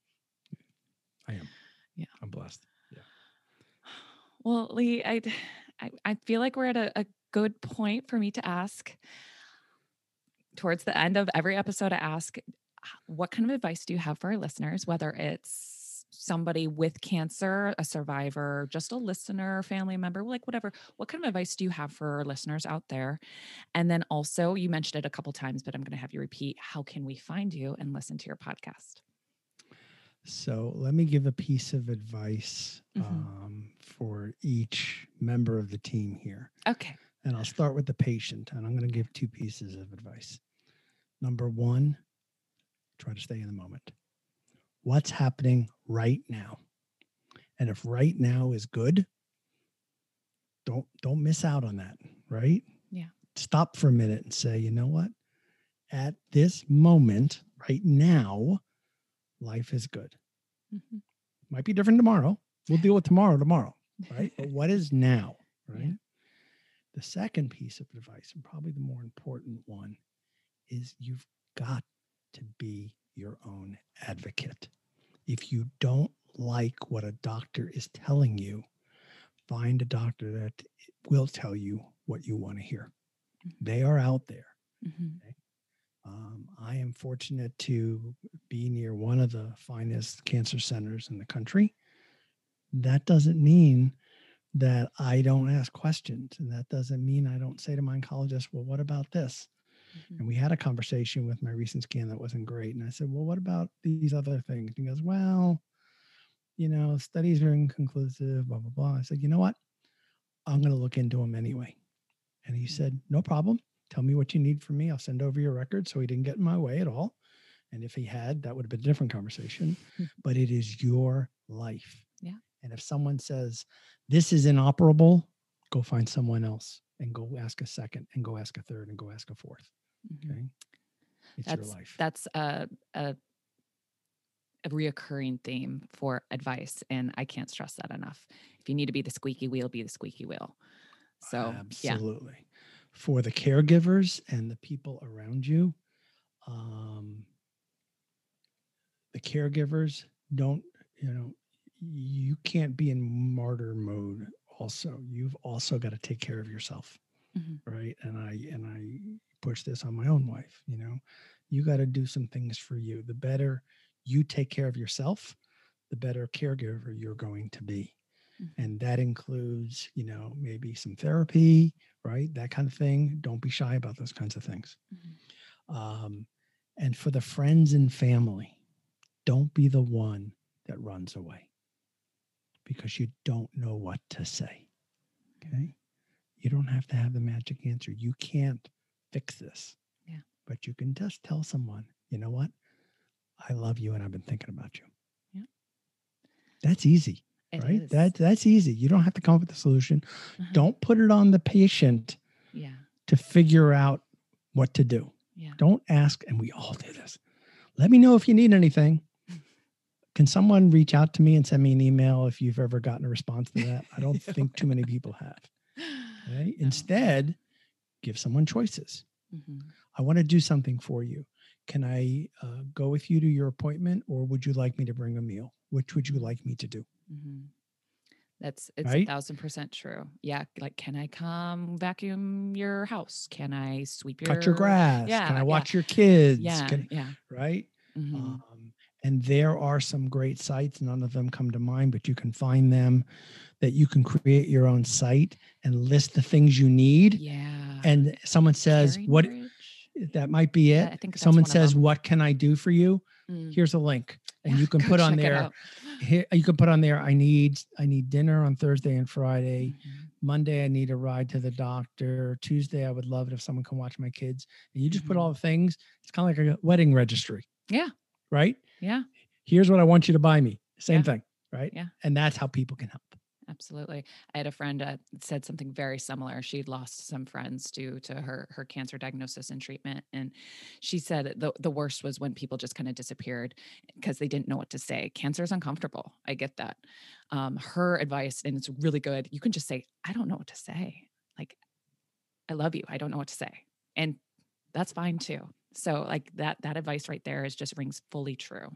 I am. Yeah. I'm blessed. Yeah. Well, Lee, I I, I feel like we're at a, a good point for me to ask. Towards the end of every episode, I ask, what kind of advice do you have for our listeners, whether it's somebody with cancer, a survivor, just a listener, family member, like whatever. What kind of advice do you have for our listeners out there? And then also, you mentioned it a couple times, but I'm going to have you repeat, how can we find you and listen to your podcast? So let me give a piece of advice Mhm. um, for each member of the team here. Okay. And I'll start with the patient, and I'm going to give two pieces of advice. Number one, try to stay in the moment. What's happening right now? And if right now is good, don't don't miss out on that, right? Yeah. Stop for a minute and say, "You know what? At this moment, right now, life is good. Mhm. Might be different tomorrow. We'll deal with tomorrow tomorrow, right? But what is now, right?" Yeah. The second piece of advice, and probably the more important one, is you've got to be your own advocate. If you don't like what a doctor is telling you, find a doctor that will tell you what you want to hear. Mhm. They are out there. Mhm. Okay? Um, I am fortunate to be near one of the finest cancer centers in the country. That doesn't mean that I don't ask questions. And that doesn't mean I don't say to my oncologist, well, what about this? Mhm. And we had a conversation with my recent scan that wasn't great. And I said, well, what about these other things? And he goes, well, you know, studies are inconclusive, blah, blah, blah. I said, you know what? I'm going to look into them anyway. And he said, no problem. Tell me what you need from me. I'll send over your record. So he didn't get in my way at all. And if he had, that would have been a different conversation. But it is your life. Yeah. And if someone says, this is inoperable, go find someone else and go ask a second and go ask a third and go ask a fourth. Mhm. Okay. It's That's your life. that's a, a a reoccurring theme for advice, and I can't stress that enough. If you need to be the squeaky wheel, be the squeaky wheel. So yeah. Absolutely. For the caregivers and the people around you, um, the caregivers don't, you know, you can't be in martyr mode also. You've also got to take care of yourself. Mhm. Right. And I and I push this on my own wife, you know. You got to do some things for you. The better you take care of yourself, the better caregiver you're going to be. Mhm. And that includes, you know, maybe some therapy, right? That kind of thing. Don't be shy about those kinds of things. Mhm. Um, and for the friends and family, don't be the one that runs away because you don't know what to say. Okay. You don't have to have the magic answer. You can't fix this. Yeah. But you can just tell someone, you know what? I love you and I've been thinking about you. Yeah. That's easy. It Right? is. That that's easy. You don't have to come up with a solution. Uh-huh. Don't put it on the patient Yeah. to figure out what to do. Yeah. Don't ask, and we all do this. Let me know if you need anything. Can someone reach out to me and send me an email if you've ever gotten a response to that? I don't think too many people have. Okay? No. Instead, give someone choices. Mhm. I want to do something for you. Can I uh, go with you to your appointment, or would you like me to bring a meal? Which would you like me to do? Mhm. That's it's a Right? thousand percent true. Yeah. Like, can I come vacuum your house? Can I sweep Cut your your grass. Can yeah, I yeah, watch your kids? yeah, Can yeah. right? Mhm. Um, and there are some great sites. None of them come to mind, but you can find them that you can create your own site and list the things you need. Yeah. And someone says, Caring what Bridge. that might be I it. think that's Someone one of says, them. what can I do for you? Mm. Here's a link. And Yeah, you can go put on check it there, out. here, you can put on there, I need, I need dinner on Thursday and Friday. Mhm. Monday, I need a ride to the doctor. Tuesday, I would love it if someone can watch my kids. And you just put Mhm. all the things. It's kind of like a wedding registry, Yeah. right? Yeah. Here's what I want you to buy me. Same Yeah. thing, right? Yeah. And that's how people can help. Absolutely. I had a friend uh, said something very similar. She'd lost some friends due to her her cancer diagnosis and treatment, and she said the the worst was when people just kind of disappeared because they didn't know what to say. Cancer is uncomfortable. I get that. Um, her advice, and it's really good. You can just say, "I don't know what to say." Like, "I love you. I don't know what to say," and that's fine too. So, like that that advice right there is just rings fully true.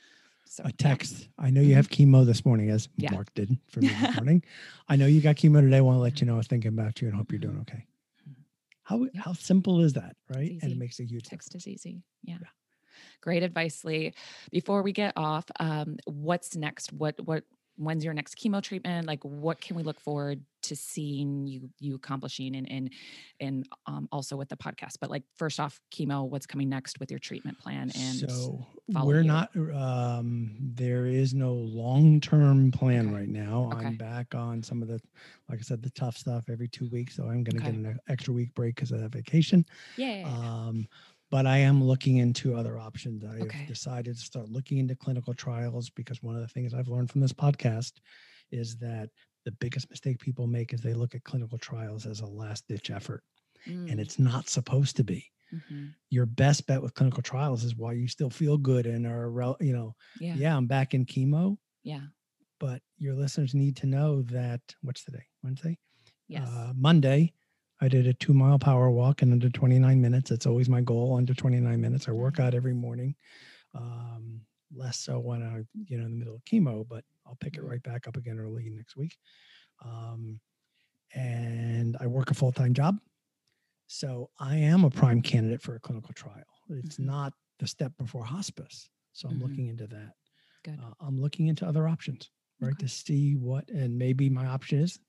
So, A yeah. text. I know you Mhm. have chemo this morning, as Yeah. Mark did for me this morning. I know you got chemo today. I want to let you know I was thinking about you and hope you're doing Mhm. okay. Mhm. How Yep. how simple is that, It's right? And it easy. makes a huge Text difference. is easy. Yeah. Yeah. Great advice, Lee. Before we get off, um, what's next? What what when's your next chemo treatment? Like, what can we look forward to seeing you you accomplishing and and and um, also with the podcast? But like, first off, chemo. What's coming next with your treatment plan and So follow we're you? not, um, there is no long-term plan Okay. right now. Okay. I'm back on some of the, like I said, the tough stuff every two weeks. So I'm going to Okay. get an extra week break because of that vacation. Yeah. Um, but I am looking into other options. I have Okay. decided to start looking into clinical trials because one of the things I've learned from this podcast is that the biggest mistake people make is they look at clinical trials as a last ditch effort, and Mm. it's not supposed to be. Mhm. Your best bet with clinical trials is while you still feel good and are, rel- you know, Yeah. yeah, I'm back in chemo, Yeah. but your listeners need to know that what's today? Wednesday? Yes. Uh, Monday, I did a two mile power walk in under twenty-nine minutes. That's always my goal, under twenty-nine minutes. I work out Nice. every morning. Um, less so when I, you know, in the middle of chemo, but I'll pick it Mhm. right back up again early next week. Um, and I work a full time job. So I am a prime candidate for a clinical trial. It's Mhm. not the step before hospice. So I'm Mhm. looking into that. Good. Uh, I'm looking into other options, right, Okay. to see what, and maybe my option is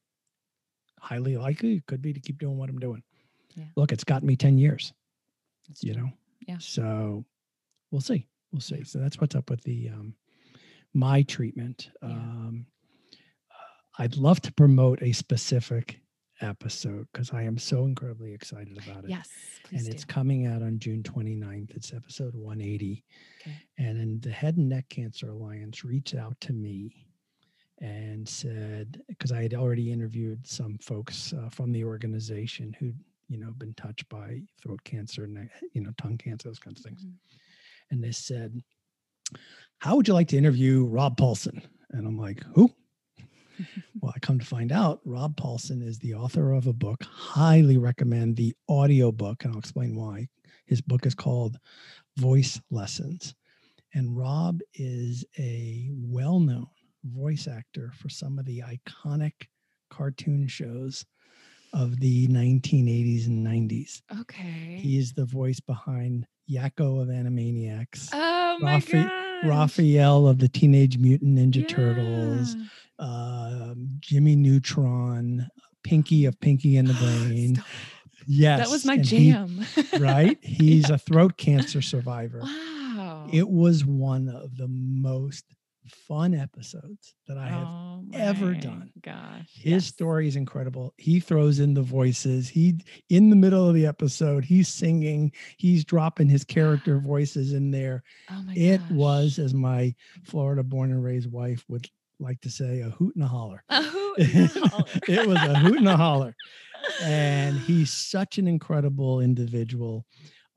highly likely it could be to keep doing what I'm doing. Yeah. Look, it's gotten me ten years, That's you true. know, Yeah. so we'll see. We'll see. Yeah. So that's what's up with the, um, my treatment. Yeah. Um, I'd love to promote a specific episode because I am so incredibly excited about it. Yes, please And do. it's coming out on June twenty-ninth. It's episode one eighty. Okay. And then the Head and Neck Cancer Alliance reached out to me and said, because I had already interviewed some folks uh, from the organization who'd, you know, been touched by throat cancer, neck, you know, tongue cancer, those kinds of things. Mhm. And they said, how would you like to interview Rob Paulson? And I'm like, who? Well, I come to find out Rob Paulson is the author of a book. Highly recommend the audio book, and I'll explain why. His book is called Voice Lessons. And Rob is a well-known voice actor for some of the iconic cartoon shows of the nineteen eighties and nineties. Okay. He is the voice behind Yakko of Animaniacs, Oh my Raphael, gosh. Raphael of the Teenage Mutant Ninja Yeah. Turtles, um, Jimmy Neutron, Pinky of Pinky and the Brain. Stop. Yes. That was my and he- jam. right? He's Yeah. a throat cancer survivor. Wow. It was one of the most fun episodes that I have oh ever my done. Gosh. His Yes. story is incredible. He throws in the voices. He in the middle of the episode, he's singing, he's dropping his character voices in there. Oh my It gosh. was, as my Florida born and raised wife would like to say, a hoot and a holler. A hoot and a holler. It was a hoot and a holler. And he's such an incredible individual.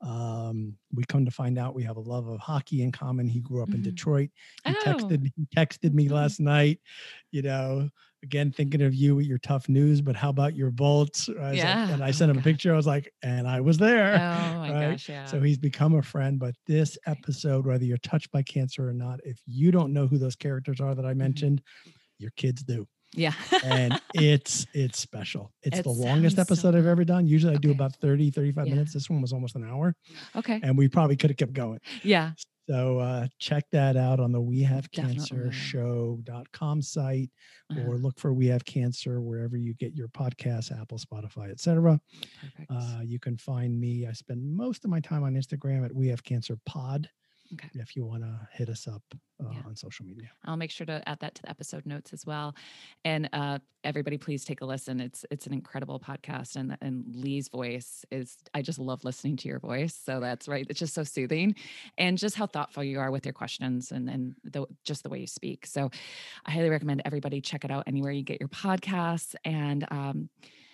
Um, we come to find out we have a love of hockey in common. He grew up in Mhm. Detroit. He Oh, texted he texted me that's fun. last night, you know, again thinking of you with your tough news, but how about your bolts? I was like- Yeah. and I Oh sent my him a gosh. picture. I was like, and I was there. Oh my right. gosh. Yeah. So he's become a friend. But this episode, whether you're touched by cancer or not, if you don't know who those characters are that I Mhm. mentioned, your kids do. Yeah. And it's it's special. It's It the longest sounds so episode I've fun. ever done. Usually I do Okay. about thirty, thirty-five Yeah. minutes. This one was almost an hour, Okay. and we probably could have kept going. Yeah. So uh, check that out on the we have cancer Definitely. show dot com site, Uh-huh. or look for We Have Cancer wherever you get your podcasts, Apple, Spotify, et cetera. Perfect. Uh, you can find me. I spend most of my time on Instagram at We Have Cancer Pod. Okay. If you want to hit us up uh, Yeah. on social media. I'll make sure to add that to the episode notes as well. And uh, everybody, please take a listen. It's it's an incredible podcast, and and Lee's voice is. I just love listening to your voice. So that's right. It's just so soothing, and just how thoughtful you are with your questions, and and the, just the way you speak. So I highly recommend everybody check it out anywhere you get your podcasts, and um,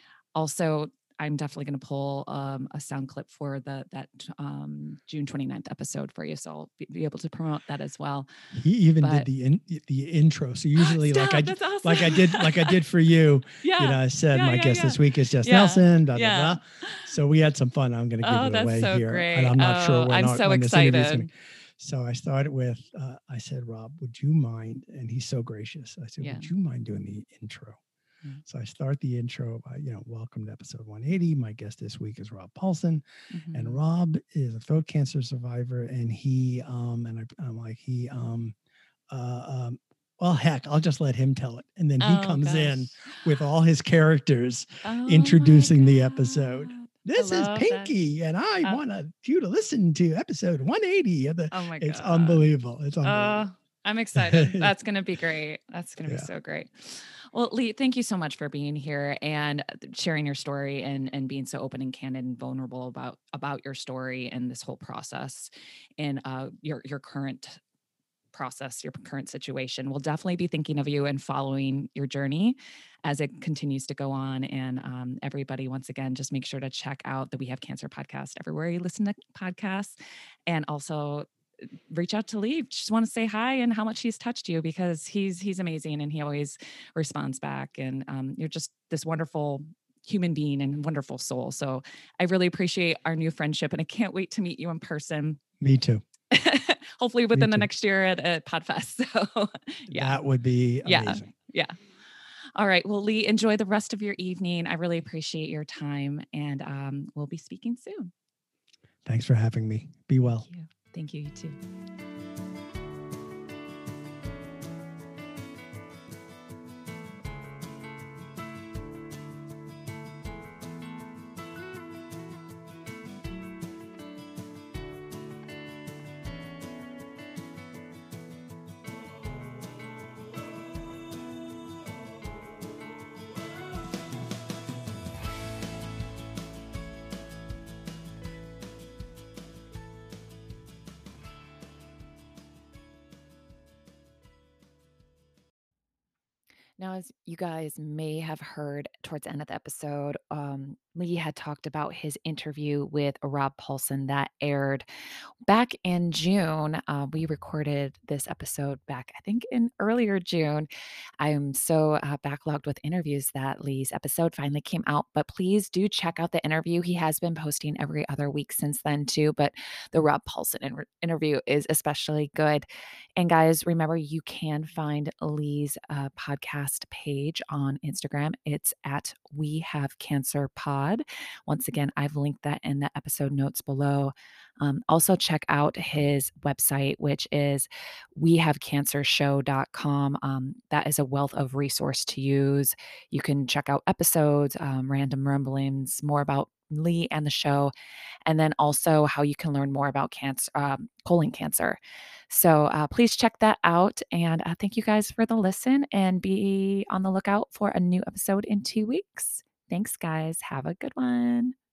also. I'm definitely going to pull um, a sound clip for the that um, June twenty-ninth episode for you, so I'll be, be able to promote that as well. He even But- did the in, the intro. So usually, Stop, like I that's awesome. like I did like I did for you. Yeah. You know, I said Yeah, my yeah, guest yeah. this week is Jess Yeah. Nelson. Blah, Yeah. blah, blah. So we had some fun. I'm going to give Oh, it that's away so here, great. and I'm not Oh, sure when, I'm our- so when this interview is excited. gonna- So I started with uh, I said, Rob, would you mind? And he's so gracious. I said, Yeah. would you mind doing the intro? Mm. So I start the intro by, you know, welcome to episode one eighty. My guest this week is Rob Paulson. Mhm. And Rob is a throat cancer survivor, and he um and I, I'm like he um uh um well heck, I'll just let him tell it, and then he Oh, comes in gosh. with all his characters Oh, my introducing the episode. God. This is love that. Pinky, and I Uh, want you to listen to episode one eighty of the. Oh my It's god. unbelievable. It's unbelievable. Oh, I'm excited. That's going to be great. That's going to Yeah. be so great. Well, Lee, thank you so much for being here and sharing your story and and being so open and candid and vulnerable about about your story and this whole process and uh, your your current process, your current situation. We'll definitely be thinking of you and following your journey as it continues to go on. And um, everybody, once again, just make sure to check out the We Have Cancer podcast everywhere you listen to podcasts, and also reach out to Lee. Just want to say hi and how much he's touched you, because he's he's amazing and he always responds back. And um, you're just this wonderful human being and wonderful soul. So I really appreciate our new friendship, and I can't wait to meet you in person. Me too. Hopefully Me within the too. next year at, at Podfest. So yeah, That would be yeah, amazing. yeah. All right. Well, Lee, enjoy the rest of your evening. I really appreciate your time, and um, we'll be speaking soon. Thanks for having me. Be well. Thank you. Thank you. You too. Now, as you guys may have heard towards the end of the episode, um, Lee had talked about his interview with Rob Paulson that aired back in June. Uh, we recorded this episode back, I think, in earlier June. I am so uh, backlogged with interviews that Lee's episode finally came out. But please do check out the interview. He has been posting every other week since then, too. But the Rob Paulson in- interview is especially good. And guys, remember, you can find Lee's uh, podcast page on Instagram. It's at We Have Cancer Pod. Once again, I've linked that in the episode notes below. Um, also, check out his website, which is we have cancer show dot com. Um, that is a wealth of resource to use. You can check out episodes, um, random rumblings, more about Lee and the show, and then also how you can learn more about cancer, um, colon cancer. So uh, please check that out. And uh, thank you guys for the listen, and be on the lookout for a new episode in two weeks. Thanks, guys. Have a good one.